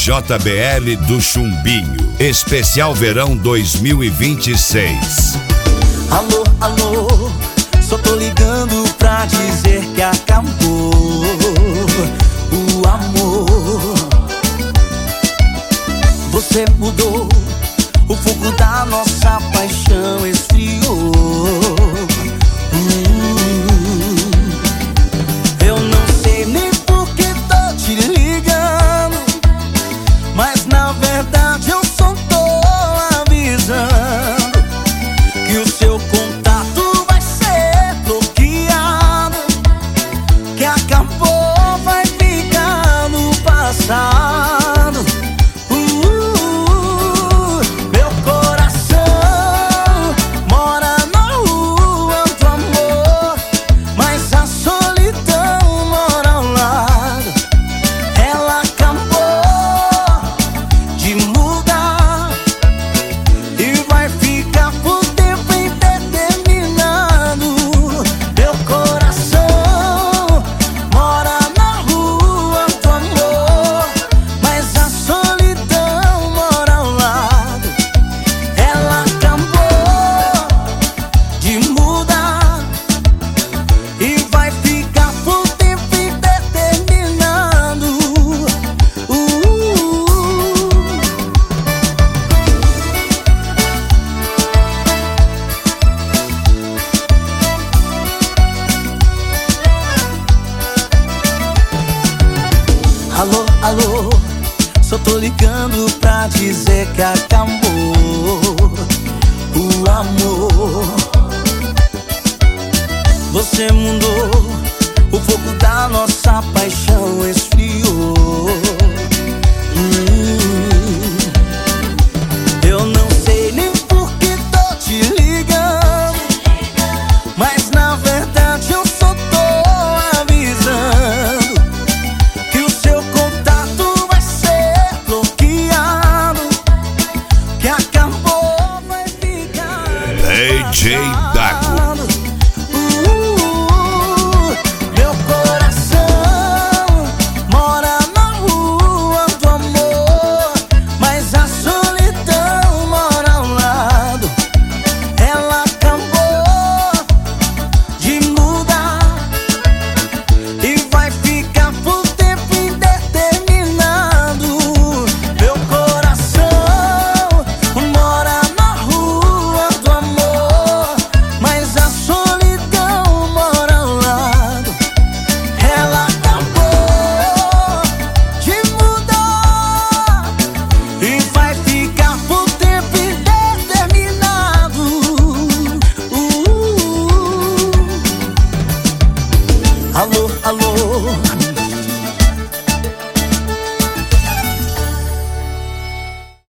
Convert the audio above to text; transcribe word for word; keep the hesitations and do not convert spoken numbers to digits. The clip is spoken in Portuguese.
J B L do Chumbinho, especial verão dois mil e vinte e seis. Alô, alô, só tô ligando pra dizer que acabou o amor. Você mudou, o fogo da nossa paixão esfriou. hum, Eu não sei nem por que tô te ligando, mas na verdade eu só tô avisando que o seu contato vai ser bloqueado, que acabou, vai ficar no passado. uh, Meu coração mora na rua do amor, mas a solidão mora ao lado. Ela acabou de mudar e vai ficar por tempo indeterminado. Meu coração mora na rua do amor, mas a solidão mora ao lado. Ela acabou de mudar e vai ficar por tempo indeterminado. uh. Alô, alô, só tô ligando pra dizer que acabou o amor. Você mudou, o fogo da nossa paixão esfriou. Hum, Eu não sei nem por que tô te ligando, mas na verdade eu só tô avisando que o seu contato vai ser bloqueado, que acabou, vai ficar D J Dago. Uh, Meu coração mora na rua do amor, mas a solidão mora ao lado. Ela acabou de mudar e vai ficar por tempo indeterminado. Meu coração mora na rua do amor, mas a solidão mora ao lado. Ela acabou de mudar e vai ficar por tempo indeterminado. uh. Alô, alô,